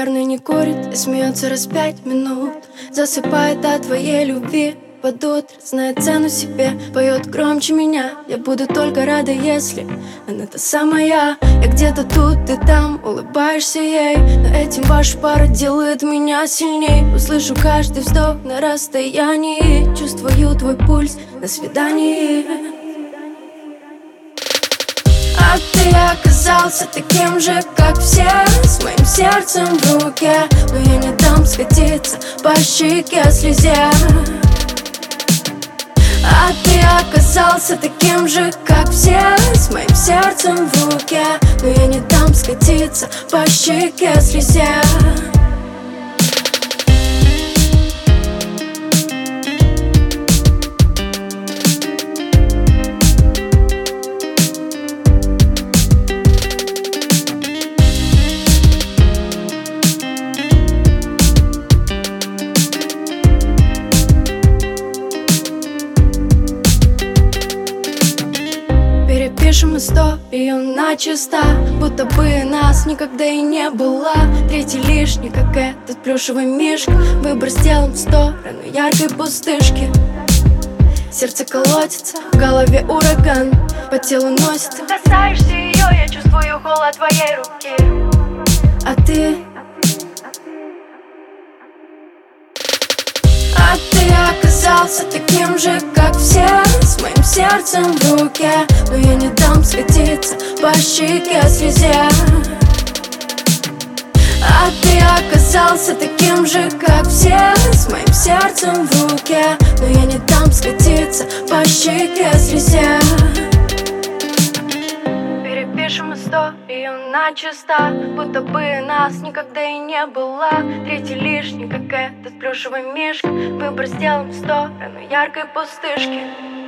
наверное, не курит и смеется раз 5 минут. Засыпает от твоей любви под утро, знает цену себе, поет громче меня. Я буду только рада, если она та самая. Я где-то тут, ты там, улыбаешься ей, но этим ваша пара делает меня сильней. Услышу каждый вздох на расстоянии, чувствую твой пульс на свидании. А ты оказался таким же, как все, с моим сердцем в руке. Но я не дам скатиться по щеке слезе. А ты оказался таким же, как все, с моим сердцем в руке. Но я не дам скатиться по щеке слезе. Перепишем историю начисто, будто бы нас никогда и не было. Третий лишний, как этот плюшевый мишка. Выбор сделан в сторону яркой пустышки. Сердце колотится, в голове ураган, по телу носит. Ты касаешься ее, я чувствую холод твоей руки. А ты оказался таким же, как все, с моим сердцем в руке. Но я не дам скатиться по щеке слезе. А ты оказался таким же, как все, с моим сердцем в руке. Но я не дам скатиться по щеке слезе. Перепишем историю начисто, будто бы нас никогда и не было. Третий лишний, как этот плюшевый мишка. Выбор сделан в сторону яркой пустышки.